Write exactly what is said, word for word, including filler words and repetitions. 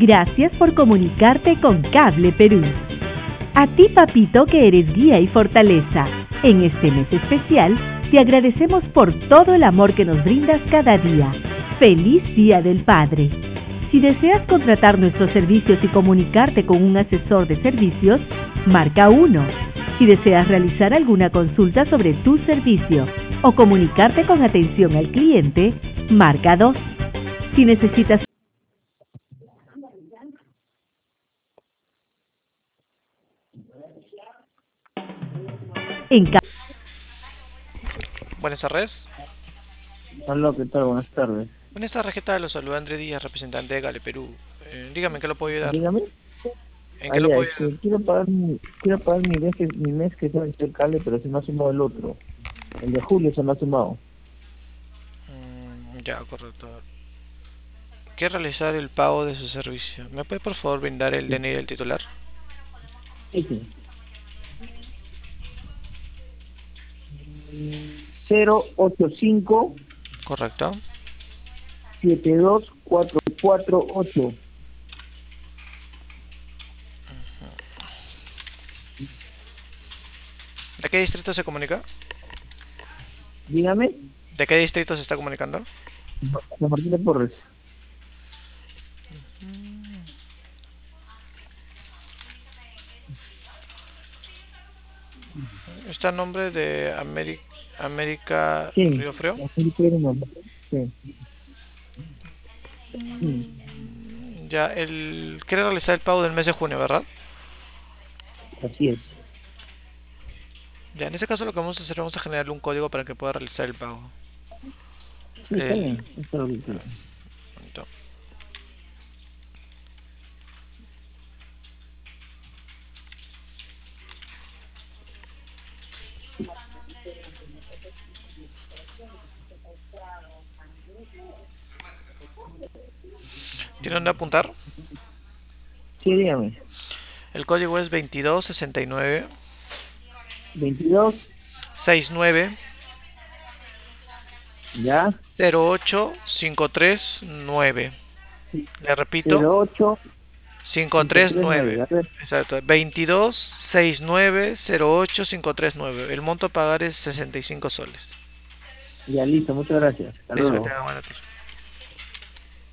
Gracias por comunicarte con Cable Perú. A ti, papito, que eres guía y fortaleza. En este mes especial, te agradecemos por todo el amor que nos brindas cada día. ¡Feliz Día del Padre! Si deseas contratar nuestros servicios y comunicarte con un asesor de servicios, marca uno. Si deseas realizar alguna consulta sobre tu servicio o comunicarte con atención al cliente, marca dos. Si necesitas en ca- Buenas tardes. Hola, ¿qué tal? Buenas tardes. Buenas tardes, ¿qué tal? Los saluda Andrés Díaz, representante de Gale Perú. Eh, dígame, ¿en qué lo puedo ayudar? Dígame. ¿En Ah, qué lo ya, puedo es ayudar? que quiero pagar mi, quiero pagar mi mes, que- mi mes que se me el cable, pero se me ha sumado el otro. El de julio se me ha sumado. Mm, ya, correcto. ¿Quiere realizar el pago de su servicio? ¿Me puede por favor brindar el Sí, D N I del titular? sí. sí. cero ocho cinco Correcto. siete dos cuatro cuatro ocho. ¿De qué distrito se comunica? Dígame. ¿De qué distrito se está comunicando? San Martín de Porres. ¿Está a nombre de Ameri- América Sí. Río Frío? Así que no. Sí. Sí. Ya, el... quiere realizar el pago del mes de junio, ¿verdad? Así es. Ya, en ese caso lo que vamos a hacer, vamos a generarle un código para que pueda realizar el pago. Sí, está El... bien. Está lo que quiero. ¿Tiene dónde apuntar? Sí, dígame. El código es veintidós sesenta y nueve veintidós. sesenta y nueve Ya. cero ocho cinco tres nueve. Le repito, cero ocho cinco cinco tres tres nueve. nueve. A ver. Exacto, veintidós sesenta y nueve cero ocho cinco tres nueve. El monto a pagar es sesenta y cinco soles. Ya listo. Muchas gracias. Hasta Listo, que luego. tenga buena tarde.